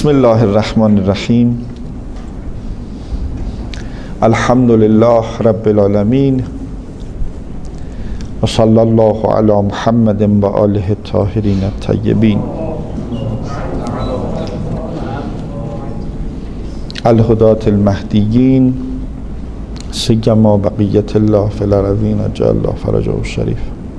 بسم الله الرحمن الرحیم. الحمد لله رب العالمین و صلی الله علی محمد و آله الطاهرین الطیبین الهداة المهدیین سیما بقیت الله فی الارضین عجل الله فرجه الشریف.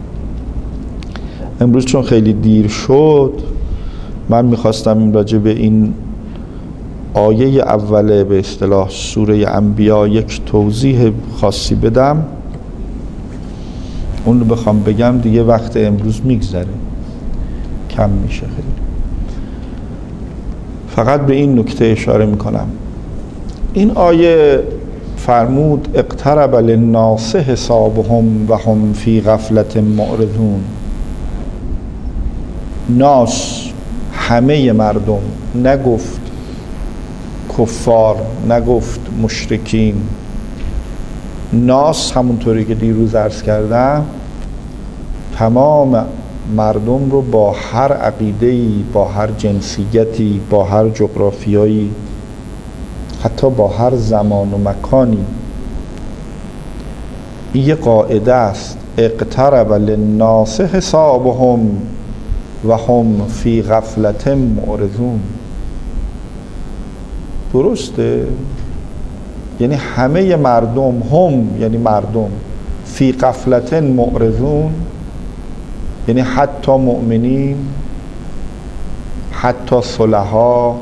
امروز چون خیلی دیر شد من میخواستم راجع به این آیه اوله به اصطلاح سوره انبیا یک توضیح خاصی بدم. اون رو بخوام بگم دیگه وقت امروز میگذره، کم میشه خیلی. فقط به این نکته اشاره میکنم. این آیه فرمود اقترب للناس حسابهم و هم فی غفلت معرضون. ناس همه مردم، نگفت کفار، نگفت مشرکین. ناس همونطوری که دیروز عرض کردم تمام مردم رو با هر عقیده‌ای، با هر جنسیتی، با هر جغرافیایی، حتی با هر زمان و مکانی. این یه قاعده است. اقترب للناس حسابهم و هم فی غفلت معرضون. درسته؟ یعنی همه مردم، هم یعنی مردم، فی غفلت معرضون یعنی حتی مؤمنین، حتی صلحا،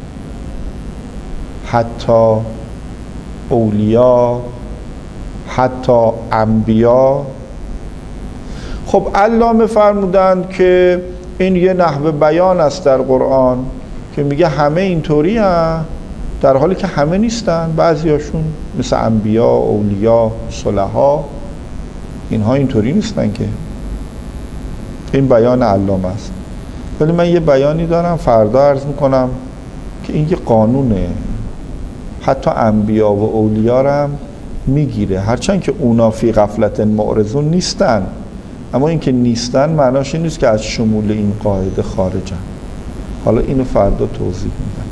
حتی اولیا، حتی انبیا. خب علامه فرمودند که این یه نحوه بیان است در قرآن که میگه همه اینطوری هستند، در حالی که همه نیستن. بعضیاشون مثل انبیا، اولیا، صلحا، اینها اینطوری نیستن که. این بیان علامه است. ولی من یه بیانی دارم فردا عرض میکنم که این یه قانونه، حتی انبیا و اولیا رو هم میگیره، هرچند که اونا فی غفلت معرضون نیستن، اما این که نیستن معناش این نیست که از شمول این قاعده خارجن. حالا اینو فردا توضیح میدم.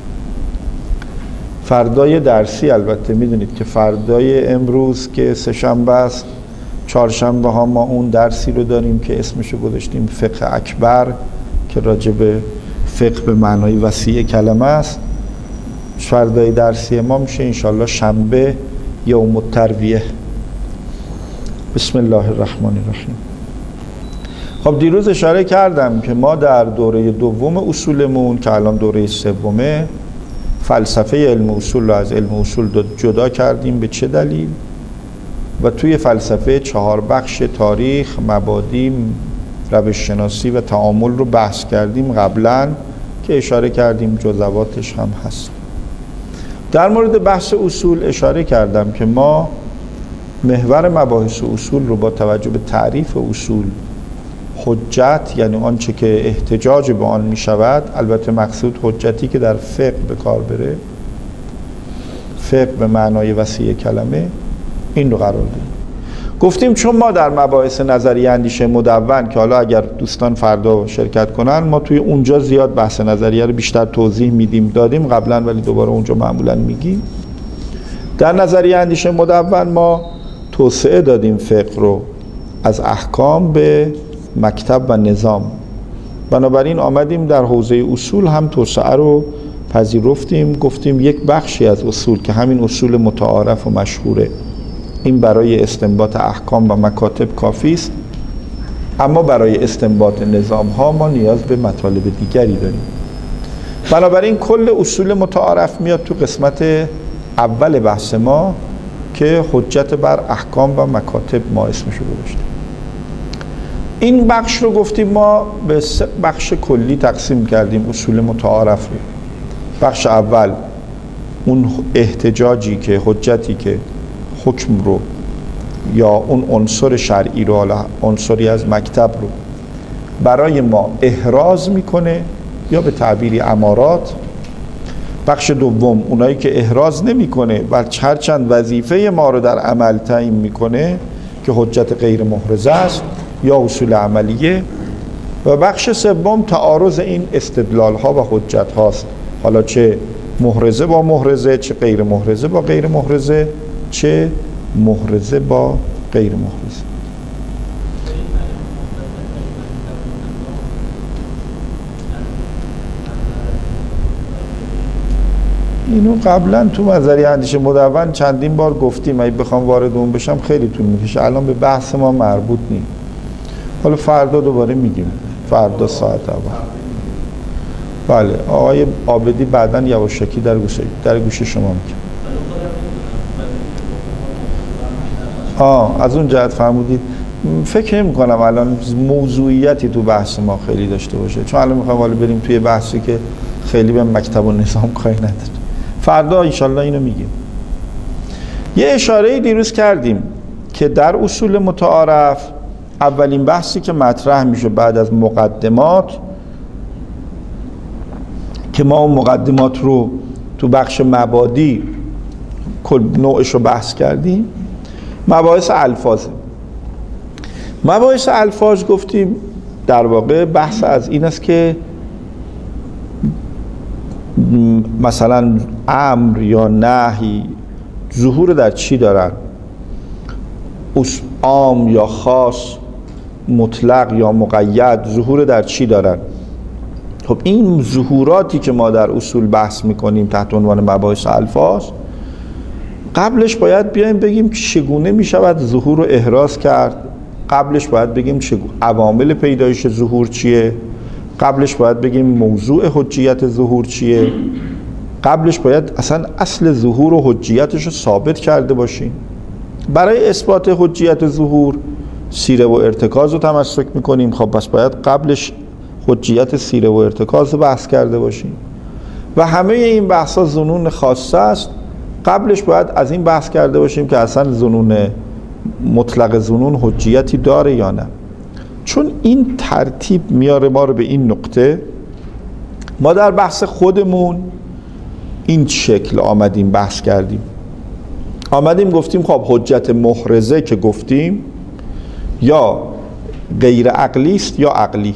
فردای درسی البته میدونید که فردای امروز که سه‌شنبه است، چهارشنبه ها ما اون درسی رو داریم که اسمشو گذاشتیم فقه اکبر که راجع به فقه به معنای وسیع کلمه است. فردای درسی ما میشه انشالله شنبه یوم الترویه. بسم الله الرحمن الرحیم. خب دیروز اشاره کردم که ما در دوره دوم اصولمون که الان دوره سومه فلسفه علم اصول رو از علم اصول جدا کردیم. به چه دلیل؟ و توی فلسفه 4 بخش تاریخ، مبادی، روش شناسی و تعامل رو بحث کردیم قبلا که اشاره کردیم جزواتش هم هست. در مورد بحث اصول اشاره کردم که ما محور مباحث اصول رو با توجه به تعریف اصول، حجت یعنی آنچه که احتجاج به آن می شود، البته مقصود حجتی که در فقه به کار بره، فقه به معنای وسیع کلمه، این رو قرار دادیم. گفتیم چون ما در مباحث نظریه اندیشه مدون که حالا اگر دوستان فردا شرکت کنن ما توی اونجا زیاد بحث نظریه رو بیشتر توضیح میدیم، دادیم قبلا ولی دوباره اونجا معمولا میگیم. در نظریه اندیشه مدون ما توسعه دادیم فقه رو از احکام به مکتب و نظام. بنابراین آمدیم در حوزه اصول هم توسعه رو پذیرفتیم. گفتیم یک بخشی از اصول که همین اصول متعارف و مشهوره، این برای استنباط احکام و مکاتب کافی است، اما برای استنباط نظام ها ما نیاز به مطالب دیگری داریم. بنابراین کل اصول متعارف میاد تو قسمت اول بحث ما که حجت بر احکام و مکاتب ما اسمشو گذاشتیم. این بخش رو گفتیم ما به 3 بخش کلی تقسیم کردیم اصول متعارف رو. بخش اول اون احتجاجی که حجتی که حکم رو یا اون عنصر شرعی رو، حالا عنصری از مکتب رو برای ما احراز میکنه یا به تعبیری امارات. بخش دوم اونایی که احراز نمیکنه و هرچند وظیفه ما رو در عمل تعیین میکنه که حجت غیر محرزه است یا اصول عملیه. و بخش سوم تعارض این استدلال ها و حجت هاست حالا چه محرزه با محرزه، چه غیر محرزه با غیر محرزه، چه محرزه با غیر محرزه. اینو قبلا تو نظریه اندیشه مدون چندین بار گفتیم، اگه بخوام وارد اون بشم خیلی طول میکشه، الان به بحث ما مربوط نیست. حالا فردا دوباره میگیم، فردا ساعت اول. بله آقای عابدی بعداً یواشکی در گوش شما میگم. از اون جهت فرمودید. فکر نمی کنم الان موضوعیتی تو بحث ما خیلی داشته باشه، چون الان میخوایم حالا بریم توی بحثی که خیلی به مکتب و نظام کاری نداره. فردا انشالله اینو میگیم. یه اشاره‌ای دیروز کردیم که در اصول متعارف اولین بحثی که مطرح میشه بعد از مقدمات، که ما اون مقدمات رو تو بخش مبادی کل نوعش رو بحث کردیم، مباحث الفاظه. مباحث الفاظ گفتیم در واقع بحث از این است که مثلا امر یا نهی ظهور در چی دارن، عام یا خاص، مطلق یا مقید ظهور در چی دارن. خب این ظهوراتی که ما در اصول بحث میکنیم تحت عنوان مباحث الفاظ، قبلش باید بیایم بگیم که چگونه میشود ظهور رو احراز کرد، قبلش باید بگیم عوامل پیدایش ظهور چیه، قبلش باید بگیم موضوع حجیت ظهور چیه، قبلش باید اصلا اصل ظهور و حجیتش رو ثابت کرده باشیم. برای اثبات حجیت ظهور سیره و ارتکاز رو تمسک میکنیم. خب پس باید قبلش حجیت سیره و ارتکاز رو بحث کرده باشیم و همه این بحثا ظنون خاصه است. قبلش باید از این بحث کرده باشیم که اصلا ظنون مطلق ظنون حجیتی داره یا نه. چون این ترتیب میاره ما رو به این نقطه، ما در بحث خودمون این شکل آمدیم بحث کردیم. آمدیم گفتیم خب حجت محرزه که گفتیم یا غیر عقلی است یا عقلی.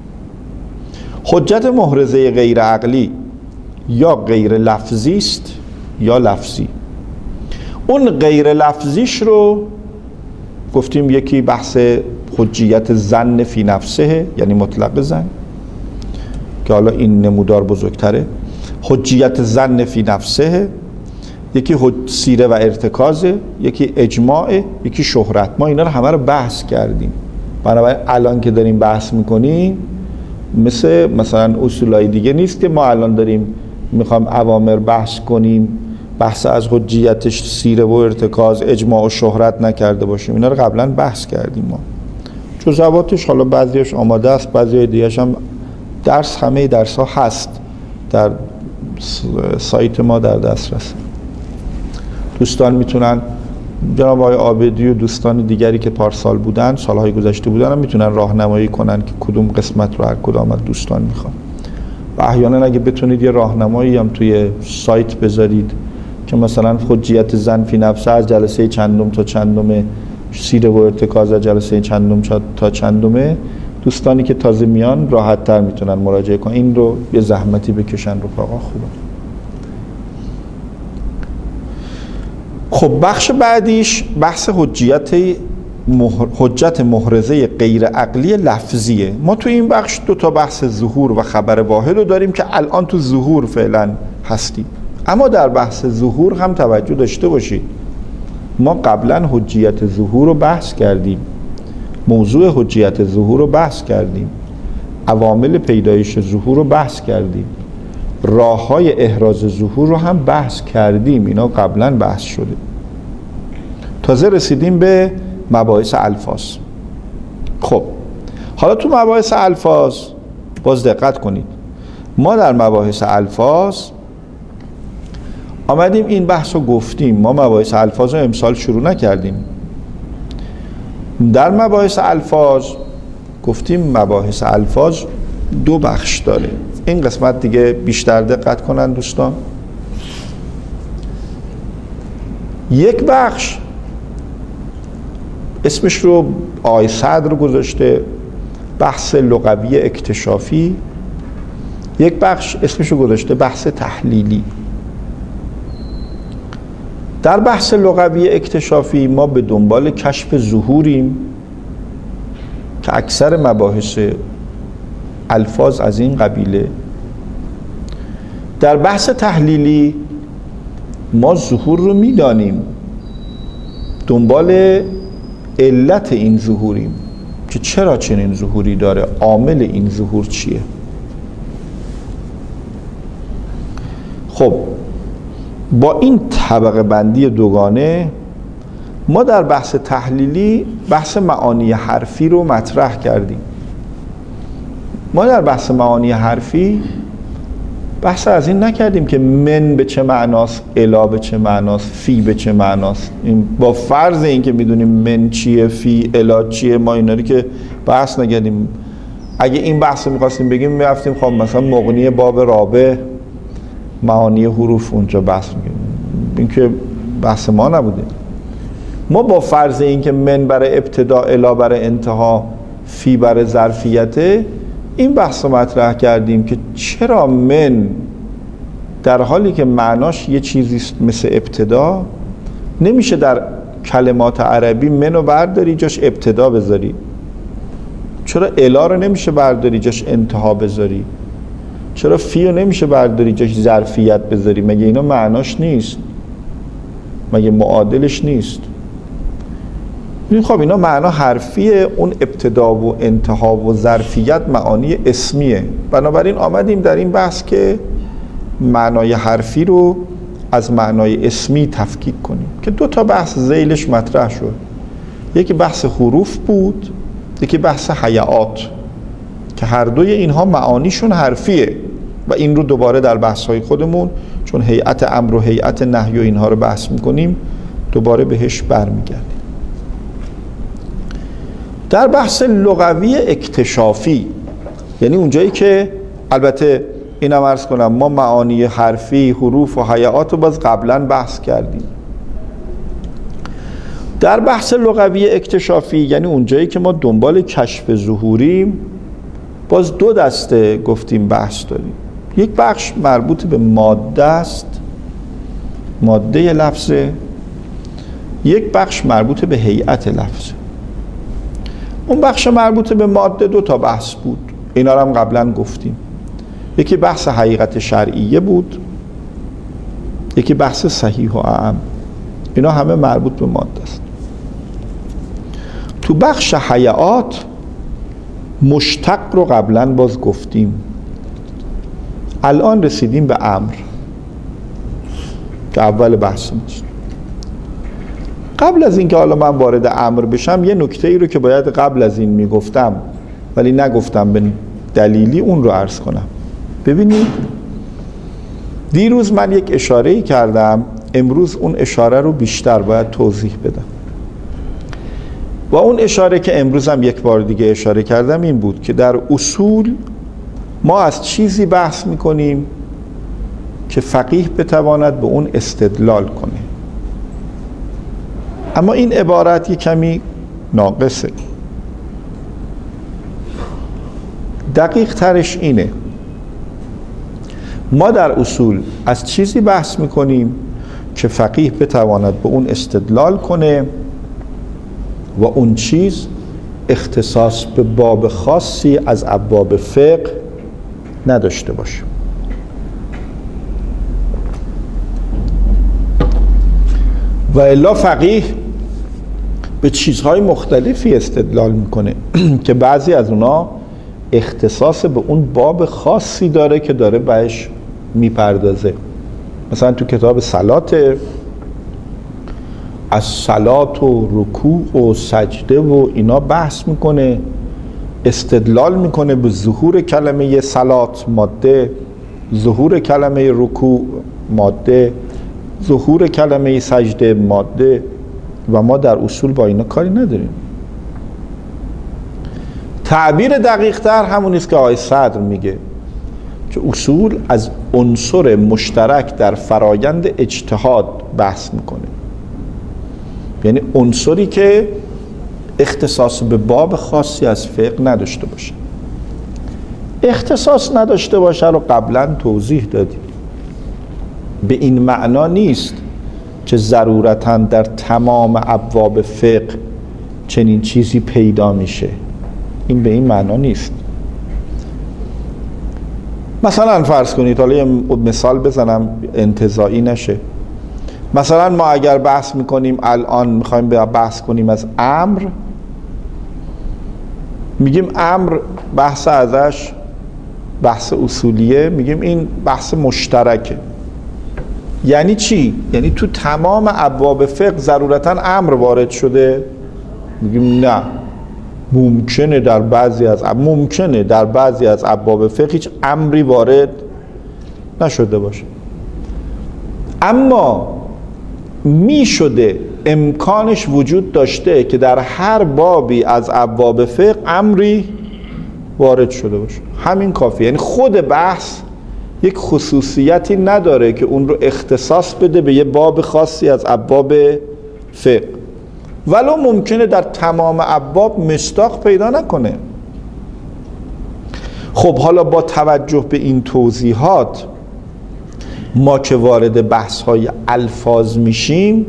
حجت محرزه غیر عقلی یا غیر لفظی است یا لفظی. اون غیر لفظیش رو گفتیم یکی بحث حجیت ظن فی نفسه، یعنی مطلق ظن، که حالا این نمودار بزرگتره. حجیت ظن فی نفسه، یکی سیره و ارتکازه، یکی اجماعه، یکی شهرت. ما اینا رو همه رو بحث کردیم. بنابراین الان که داریم بحث میکنیم مثلا اصولای دیگه نیست که ما الان داریم میخوام اوامر بحث کنیم، بحث از حجیتش سیره و ارتکاز، اجماع و شهرت نکرده باشیم. اینا رو قبلا بحث کردیم. ما جزئیاتش حالا بعضیش آماده است، بعضی دیگه‌اش هم همه درس ها هست در سایت ما در دسترس. دوستان میتونن، جناب آقای عابدی و دوستان دیگری که پارسال بودن، سالهای گذشته بودن، هم میتونن راهنمایی کنن که کدوم قسمت رو هر کدام از دوستان میخوان. و احیانا اگه بتونید یه راهنمایی هم توی سایت بذارید که مثلا حجیت ظن فی نفسه از جلسه چندم تا چندمه، سیره و ارتکاز از جلسه چندم تا چندمه، دوستانی که تازه میان راحت تر میتونن مراجعه کنن. این رو یه زحمتی بکشن رفقا. خوبه. خب بخش بعدیش بحث حجت محرزه غیر عقلی لفظیه. ما تو این بخش دو تا بحث ظهور و خبر واحد رو داریم که الان تو ظهور فعلا هستیم. اما در بحث ظهور هم توجه داشته باشید، ما قبلا حجیت ظهور رو بحث کردیم، موضوع حجیت ظهور رو بحث کردیم، عوامل پیدایش ظهور رو بحث کردیم، راه‌های احراز ظهور رو هم بحث کردیم. اینا قبلا بحث شده. تازه رسیدیم به مباحث الفاظ. خب حالا تو مباحث الفاظ باز دقت کنید، ما در مباحث الفاظ آمدیم این بحث رو گفتیم. ما مباحث الفاظ رو امسال شروع نکردیم. در مباحث الفاظ گفتیم مباحث الفاظ دو بخش داره. این قسمت دیگه بیشتر دقت کنن دوستان. یک بخش اسمش رو آقای صدر گذاشته بحث لغوی اکتشافی یک بخش اسمشو گذاشته بحث تحلیلی. در بحث لغوی اکتشافی ما به دنبال کشف ظهوریم که اکثر مباحث الفاظ از این قبیله. در بحث تحلیلی ما ظهور رو میدانیم، دنبال علت این ظهوریم که چرا چنین ظهوری داره، عامل این ظهور چیه. خب با این طبقه بندی دوگانه ما در بحث تحلیلی بحث معانی حرفی رو مطرح کردیم. ما در بحث معانی حرفی بحث از این نکردیم که من به چه معناست، الا به چه معناست، فی به چه معناست. این با فرض این که میدونیم من چیه، فی الا چیه، ما اینا رو که بحث نکردیم. اگه این بحث رو میخواستیم بگیم میرفتیم خب مثلا مغنی باب رابع معانی حروف اونجا بحث میکنیم. این که بحث ما نبوده. ما با فرض این که من برای ابتدا، الا برای انتها، فی برای ظرفیته، این بحث رو مطرح کردیم که چرا من در حالی که معناش یه چیزیست مثل ابتدا نمیشه در کلمات عربی منو برداری جاش ابتدا بذاری، چرا الا رو نمیشه برداری جاش انتها بذاری، چرا فی رو نمیشه برداری جاش ظرفیت بذاری، مگه اینا معناش نیست، مگه معادلش نیست. خب اینا معنا حرفیه، اون ابتدا و انتها و ظرفیت معانی اسمیه. بنابراین آمدیم در این بحث که معنای حرفی رو از معنای اسمی تفکیک کنیم که دو تا بحث ذیلش مطرح شد. یکی بحث حروف بود، یکی بحث هیئات که هر دوی اینها معانیشون حرفیه و این رو دوباره در بحث‌های خودمون چون هیئت امر و هیئت نهی و اینها رو بحث می‌کنیم دوباره بهش برمیگردیم. در بحث لغوی اکتشافی یعنی اونجایی که البته اینم عرض کنم ما معانی حرفی، حروف و هیئات رو باز قبلا بحث کردیم. در بحث لغوی اکتشافی یعنی اونجایی که ما دنبال کشف ظهوریم باز دو دسته گفتیم بحث داریم. یک بخش مربوط به ماده است، ماده لفظه، یک بخش مربوط به هیئت لفظه. اون بخش مربوط به ماده دو تا بحث بود، اینا رو هم قبلا گفتیم. یکی بحث حقیقت شرعیه بود، یکی بحث صحیح و اعم. اینا همه مربوط به ماده است. تو بخش هیئات مشتق رو قبلا باز گفتیم، الان رسیدیم به امر که اول بحث ماست. قبل از اینکه حالا من وارد امر بشم یه نکته ای رو که باید قبل از این میگفتم ولی نگفتم به دلیلی اون رو عرض کنم. ببینید دیروز من یک اشاره‌ای کردم، امروز اون اشاره رو بیشتر باید توضیح بدم و اون اشاره که امروز هم یک بار دیگه اشاره کردم این بود که در اصول ما از چیزی بحث میکنیم که فقیه بتواند به اون استدلال کنه، اما این عبارت یک کمی ناقصه. دقیق ترش اینه ما در اصول از چیزی بحث میکنیم که فقیه بتواند به اون استدلال کنه و اون چیز اختصاص به باب خاصی از ابواب فقه نداشته باشه. و الا فقیه به چیزهای مختلفی استدلال میکنه که بعضی از اونا اختصاص به اون باب خاصی داره که داره بهش میپردازه. مثلا تو کتاب صلات از صلات و رکوع و سجده و اینا بحث میکنه، استدلال میکنه به ظهور کلمه صلات ماده، ظهور کلمه رکوع ماده، ظهور کلمه سجده ماده و ما در اصول با اینا کاری نداریم. تعبیر دقیق تر همون است که آقای صدر میگه که اصول از عنصر مشترک در فرایند اجتهاد بحث میکنه، یعنی عنصری که اختصاص به باب خاصی از فقه نداشته باشه. اختصاص نداشته باشه رو قبلا توضیح دادیم. به این معنا نیست که ضرورتاً در تمام ابواب فقه چنین چیزی پیدا میشه. این به این معنا نیست. مثلا فرض کنید، حالا یه مثال بزنم انتزاعی نشه. مثلا ما اگر بحث میکنیم، الان میخوایم بحث کنیم از امر، میگیم امر بحث ازش بحث اصولیه، میگیم این بحث مشترکه. یعنی چی؟ یعنی تو تمام ابواب فقه ضرورتاً امر وارد شده؟ میگیم نه، ممکنه در بعضی از ابواب فقه هیچ امری وارد نشده باشه، اما میشده، امکانش وجود داشته که در هر بابی از ابواب فقه امری وارد شده باشه. همین کافیه. یعنی خود بحث یک خصوصیتی نداره که اون رو اختصاص بده به یه باب خاصی از ابواب فقه، ولو ممکنه در تمام ابواب مصداق پیدا نکنه. خب حالا با توجه به این توضیحات، ما که وارد بحث‌های الفاظ میشیم،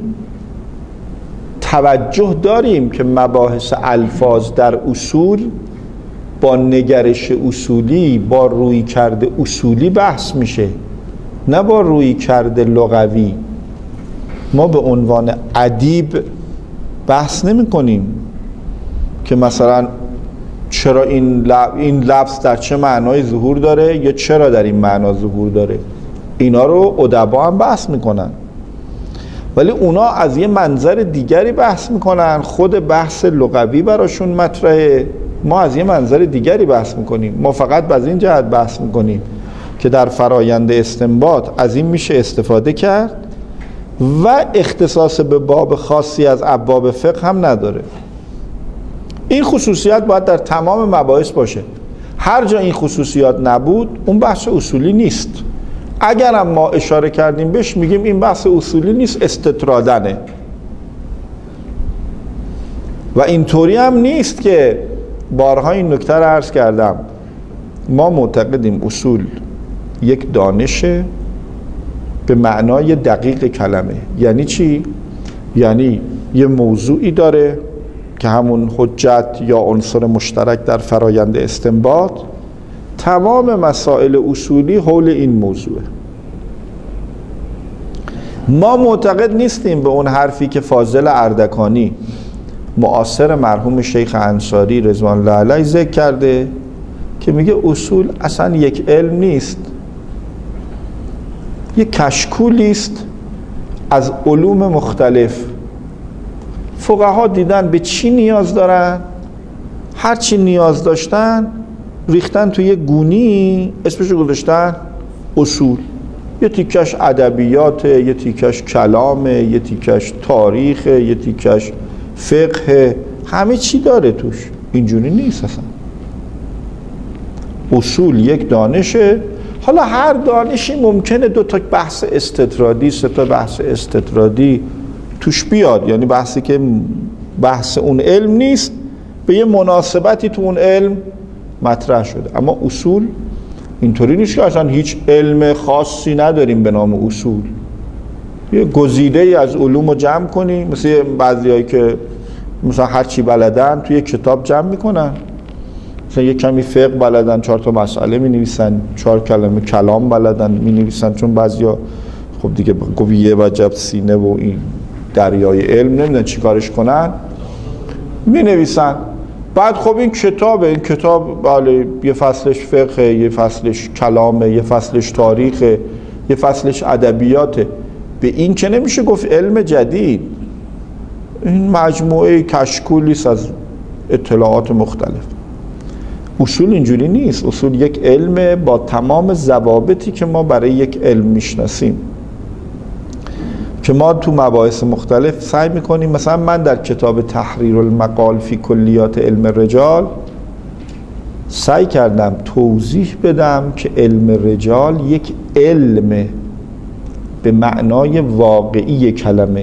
توجه داریم که مباحث الفاظ در اصول با نگرش اصولی، با رویکرد اصولی بحث میشه، نه با رویکرد لغوی. ما به عنوان ادیب بحث نمی کنیم که مثلا چرا این لفظ در چه معنای ظهور داره یا چرا در این معنا ظهور داره. اینا رو ادبا هم بحث میکنن، ولی اونا از یه منظر دیگری بحث میکنن. خود بحث لغوی براشون مطرحه، ما از یه منظر دیگری بحث میکنیم. ما فقط از این جهت بحث میکنیم که در فرایند استنباط از این میشه استفاده کرد و اختصاص به باب خاصی از ابواب فقه هم نداره. این خصوصیت باید در تمام مباحث باشه. هر جا این خصوصیات نبود، اون بحث اصولی نیست. اگرم ما اشاره کردیم بهش، میگیم این بحث اصولی نیست، استطرادنه. و اینطوری هم نیست که بارها این نکته رو عرض کردم، ما معتقدیم اصول یک دانشه به معنای دقیق کلمه. یعنی چی؟ یعنی یه موضوعی داره که همون حجت یا عنصر مشترک در فرایند استنباط، تمام مسائل اصولی حول این موضوعه. ما معتقد نیستیم به اون حرفی که فاضل اردکانی معاصر مرحوم شیخ انصاری رضوان الله علیه ذکر کرده که میگه اصول اصلا یک علم نیست، یک کشکولی است از علوم مختلف. فقها دیدن به چی نیاز دارن، هر چی نیاز داشتن ریختن توی یه گونی، اسمشو گذاشتن اصول. یه تیکش ادبیات، یه تیکش کلامه، یه تیکش تاریخه، یه تیکش فقه، همه چی داره توش. اینجوری نیست اصلا. اصول یک دانشه. حالا هر دانشی ممکنه 2 تا بحث استطرادی، 3 تا بحث استطرادی توش بیاد، یعنی بحثی که بحث اون علم نیست به یه مناسبتی تو اون علم مطرح شده. اما اصول اینطوری نیست که اصلا هیچ علم خاصی نداریم به نام اصول، یه گزیده ای از علوم رو جمع کنیم، مثل بعضی هایی که مثلا هر چی بلدن توی کتاب جمع میکنن. مثلا یک کمی فقه بلدن، 4 تا مسئله می نویسن، 4 کلمه کلام بلدن می نویسن، چون بعضیا خب دیگه گویه وجب سینه و این دریای علم نمیدونن چی کارش کنن، می نویسن. بعد خب این کتاب بله یه فصلش فقه، یه فصلش کلامه، یه فصلش تاریخه، یه فصلش ادبیاته. به این که نمیشه گفت علم جدید. این مجموعه کشکولیست از اطلاعات مختلف. اصول اینجوری نیست. اصول یک علم با تمام ضوابطی که ما برای یک علم میشناسیم، که ما تو مباحث مختلف سعی میکنیم. مثلا من در کتاب تحریر المقال فی کلیات علم الرجال سعی کردم توضیح بدم که علم رجال یک علم به معنای واقعی کلمه.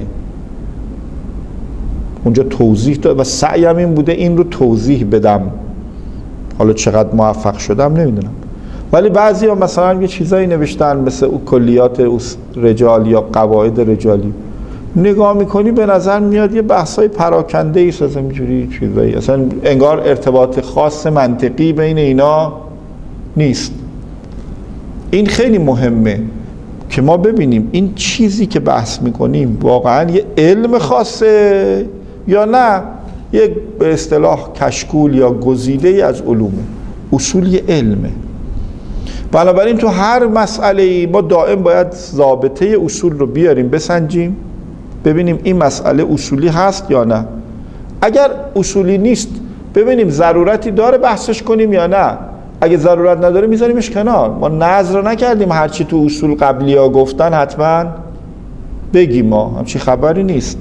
اونجا توضیح داد و سعیم این بوده این رو توضیح بدم. حالا چقدر موفق شدم نمیدونم، ولی بعضی ها مثلا یه چیزایی نوشتن مثل او کلیات رجال یا قواعد رجالی، نگاه میکنی به نظر میاد یه بحثای پراکنده ایست، از اینجوری چیزایی، اصلا انگار ارتباط خاص منطقی بین اینا نیست. این خیلی مهمه که ما ببینیم این چیزی که بحث میکنیم واقعا یه علم خاصه یا نه یک به اصطلاح کشکول یا گزیده از علومه. اصول یه علمه، بنابراین تو هر مسئله ما دائم باید ضابطه اصول رو بیاریم بسنجیم، ببینیم این مسئله اصولی هست یا نه. اگر اصولی نیست ببینیم ضرورتی داره بحثش کنیم یا نه. اگه ضرورت نداره میذاریمش کنار. ما نظر نکردیم هرچی تو اصول قبلی ها گفتن حتما بگیم، ما همچی خبری نیست.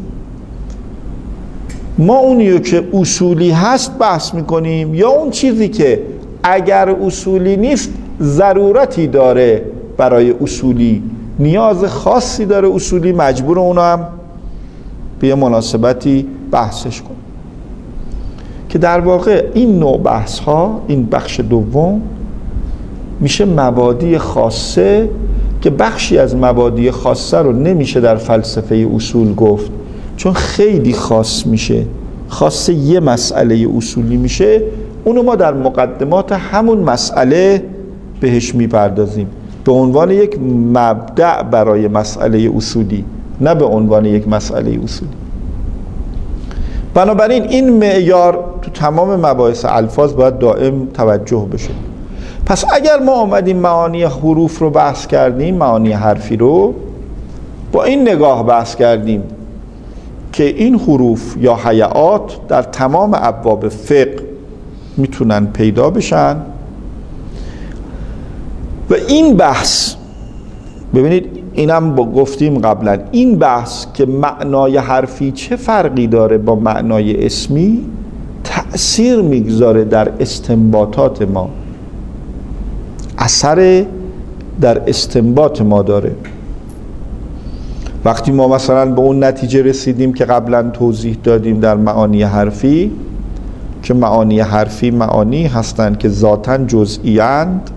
ما اونیو که اصولی هست بحث میکنیم یا اون چیزی که اگر اصولی نیست ضرورتی داره برای اصولی، نیاز خاصی داره اصولی، مجبور اونو هم به مناسبتی بحثش کن. که در واقع این نوع بحث ها، این بخش دوم میشه مبادی خاصه، که بخشی از مبادی خاصه رو نمیشه در فلسفه اصول گفت چون خیلی خاص میشه، خاصه یه مسئله اصولی میشه، اونو ما در مقدمات همون مسئله بهش میپردازیم به عنوان یک مبدأ برای مسئله اصولی، نه به عنوان یک مسئله اصولی. بنابراین این معیار تو تمام مباحث الفاظ باید دائم توجه بشه. پس اگر ما آمدیم معانی حروف رو بحث کردیم، معانی حرفی رو با این نگاه بحث کردیم که این حروف یا هیئات در تمام ابواب فقه میتونن پیدا بشن و این بحث، ببینید اینم با گفتیم قبلا، این بحث که معنای حرفی چه فرقی داره با معنای اسمی تأثیر میگذاره در استنباطات ما، اثر در استنباط ما داره. وقتی ما مثلا به اون نتیجه رسیدیم که قبلا توضیح دادیم در معانی حرفی که معانی حرفی معانی هستند که ذاتاً جزئی‌اند،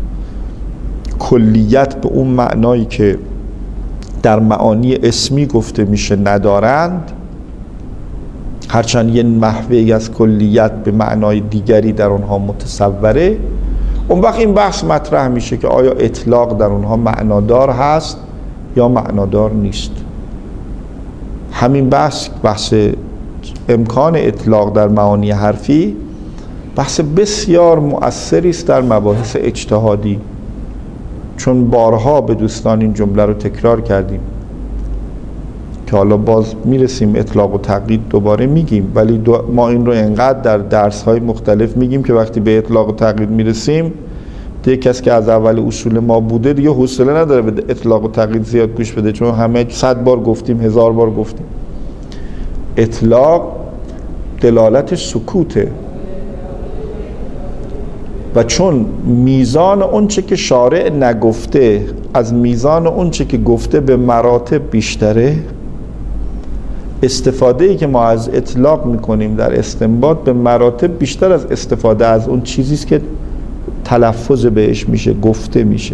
کلیت به اون معنایی که در معانی اسمی گفته میشه ندارند، هرچند یه محوی از کلیت به معنای دیگری در اونها متصوره. اون وقت این بحث مطرح میشه که آیا اطلاق در اونها معنادار هست یا معنادار نیست. همین بحث امکان اطلاق در معانی حرفی بحث بسیار مؤثری است در مباحث اجتهادی، چون بارها به دوستان این جمله رو تکرار کردیم که حالا باز میرسیم اطلاق و تقیید دوباره میگیم، ولی ما این رو انقدر در درس‌های مختلف میگیم که وقتی به اطلاق و تقیید میرسیم دیگه کسی که از اول اصول ما بوده دیگه حوصله نداره به اطلاق و تقیید زیاد گوش بده، چون همه 100 بار گفتیم، 1000 بار گفتیم. اطلاق دلالت سکوته و چون میزان اون چه که شارع نگفته از میزان اون چه که گفته به مراتب بیشتره، استفاده‌ای که ما از اطلاق میکنیم در استنباط به مراتب بیشتر از استفاده از اون چیزیست که تلفظ بهش میشه، گفته میشه.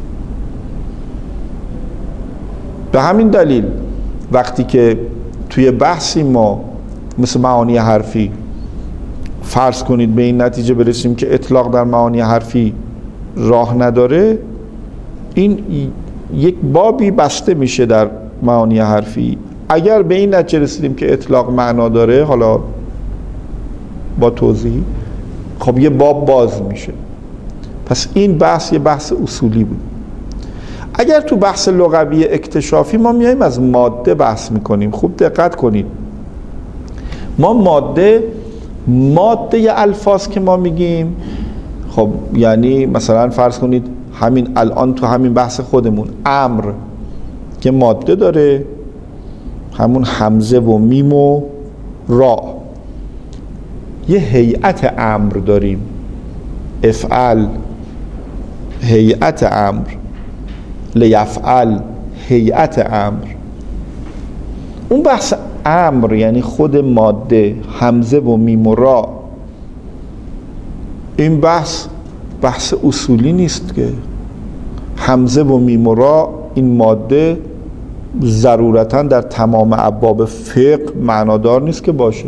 به همین دلیل وقتی که توی بحثی ما مثل معانی حرفی فرض کنید به این نتیجه برسیم که اطلاق در معانی حرفی راه نداره، این یک بابی بسته میشه در معانی حرفی. اگر به این نتیجه رسیدیم که اطلاق معنا داره، حالا با توضیح، خب یه باب باز میشه. پس این بحث یه بحث اصولی بود. اگر تو بحث لغوی اکتشافی ما میایم از ماده بحث میکنیم، خوب دقت کنید، ما ماده الفاظ که ما میگیم، خب یعنی مثلا فرض کنید همین الان تو همین بحث خودمون امر که ماده داره، همون حمزه و میم و را، یه هیئت امر داریم، افعل هیئت امر، لیفعل هیئت امر. اون بحث امر یعنی خود ماده حمزه و میم و را، این بحث اصولی نیست که همزه و میم و را این ماده ضرورتاً در تمام ابواب فقه معنادار نیست که باشه.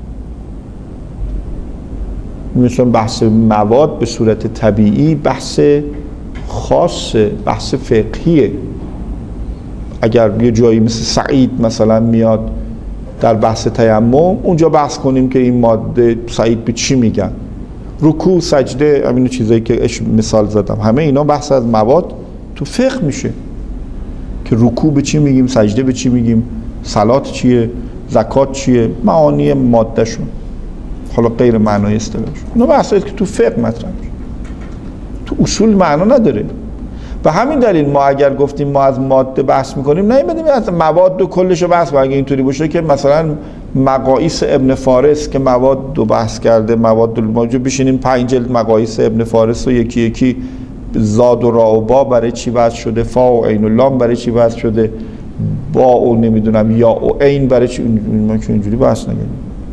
مثلا بحث مواد به صورت طبیعی بحث خاصه، بحث فقهیه. اگر یه جایی مثل سعید مثلا میاد در بحث تیمم، اونجا بحث کنیم که این ماده سعید به چی میگن، رکوع، سجده، همین چیزایی که مثال زدم، همه اینا بحث از مواد تو فقه میشه که رکوع به چی میگیم، سجده به چی میگیم، صلات چیه، زکات چیه، معانی ماده شون، حالا غیر معنای اصطلاحش. اینا بحثایی که تو فقه مطرح میشه، تو اصول معنا نداره. و همین دلیل ما اگر گفتیم ما از ماده بحث میکنیم، نمیدونیم از مواد و کلشو بحث کنیم. اگه اینطوری باشه که مثلا مقاییس ابن فارس که مواد رو بحث کرده، مواد ما بشینیم 5 جلد مقاییس ابن فارس رو یکی یکی زاد و را و با برای چی وضع شده، فا و عین و لام برای چی وضع شده، با و نمیدونم یا و عین برای چی، ما که اینجوری بحث نگیم.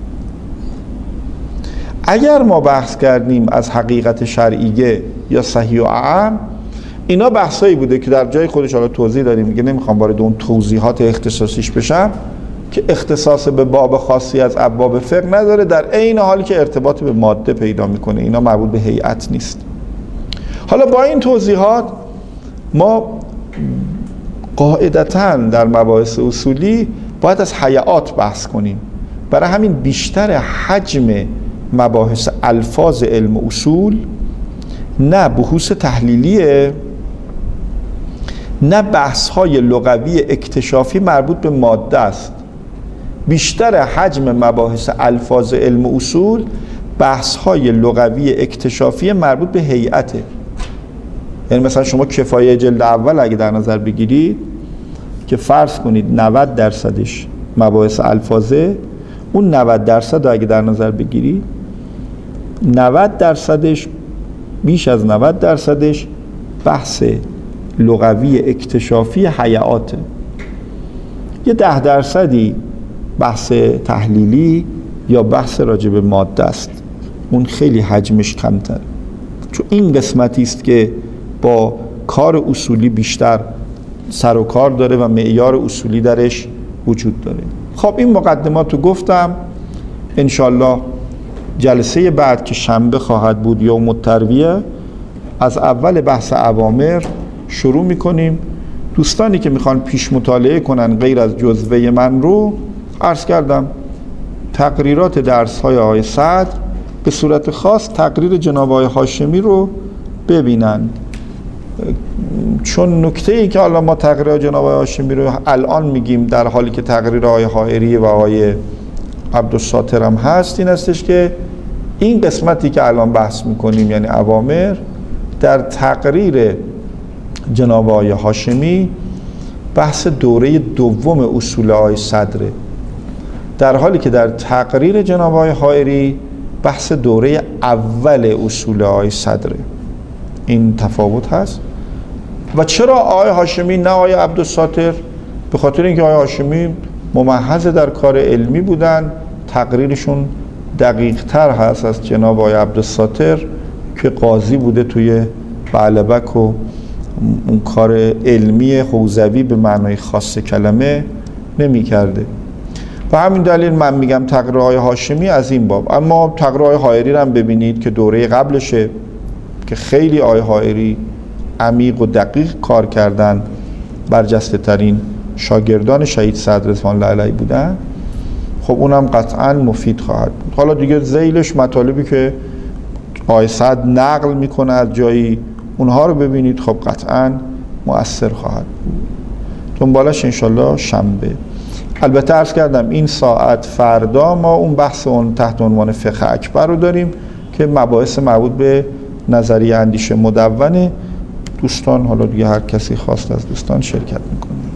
اگر ما بحث کردیم از حقیقت شرعیه یا صحیح و اعم، اینا بحثایی بوده که در جای خودش حالا توضیح دادیم، دیگه نمیخوام وارد اون توضیحات اختصاصیش بشم، که اختصاص به باب خاصی از ابواب فقه نداره، در عین حالی که ارتباط به ماده پیدا میکنه. اینا مربوط به هیئت نیست. حالا با این توضیحات ما قاعدتاً در مباحث اصولی باید از هیئات بحث کنیم. برای همین بیشتر حجم مباحث الفاظ علم اصول نه بحوث تحلیلیه، نه بحث‌های لغوی اکتشافی مربوط به ماده است. بیشتر حجم مباحث الفاظ علم اصول بحث‌های لغوی اکتشافی مربوط به هیئته. یعنی مثلا شما کفایه جلد اول اگه در نظر بگیرید که فرض کنید 90% مباحث الفاظه، اون 90% اگه در نظر بگیرید 90%، بیش از 90%، بحث لغوی اکتشافی هیئاته. یه 10% بحث تحلیلی یا بحث راجع به ماده است، اون خیلی حجمش کمتر، چون این قسمتی است که با کار اصولی بیشتر سر و کار داره و معیار اصولی درش وجود داره. خب این مقدمات رو گفتم. انشالله جلسه بعد که شنبه خواهد بود، یوم الترویه، از اول بحث اوامر شروع میکنیم. دوستانی که میخوان پیش مطالعه کنن غیر از جزوه من رو عرض کردم، تقریرات درس های آقای صدر، به صورت خاص تقریر جناب آقای هاشمی رو ببینن، چون نکته ای که حالا ما تقریر جناب آقای هاشمی رو الان میگیم در حالی که تقریر آقای حائری و آقای عبدالساتر هم هست، این هستش که این قسمتی که الان بحث میکنیم یعنی اوامر، در تقریر جناب آقای هاشمی بحث دوره دوم اصول آقای صدره، در حالی که در تقریر جناب آقای حائری بحث دوره اول اصول آقای صدره. این تفاوت هست. و چرا آقای هاشمی نه آقای عبدالساتر؟ به خاطر اینکه آقای هاشمی ممحض در کار علمی بودن، تقریرشون دقیق تر هست از جناب آقای عبدالساتر که قاضی بوده توی بعلبک و اون کار علمی حوزوی به معنای خاص کلمه نمی کرده. و همین دلیل من میگم تقریر آقای هاشمی از این باب. اما تقریر آقای حائری هم ببینید که دوره قبلشه که خیلی آقای حائری عمیق و دقیق کار کردن، برجسته ترین شاگردان شهید صدر رضوان الله علیه بودن. خب اونم قطعا مفید خواهد بود. حالا دیگه ذیلش مطالبی که آقای صدر نقل میکنه از جایی، اونها رو ببینید، خب قطعا مؤثر خواهد بود. دنبالش انشالله شنبه. البته عرض کردم این ساعت فردا ما اون بحث اون تحت عنوان فقه اکبر رو داریم که مباحث مربوط به نظریه اندیشه مدونه. دوستان حالا دیگه هر کسی خواست از دوستان شرکت میکنه.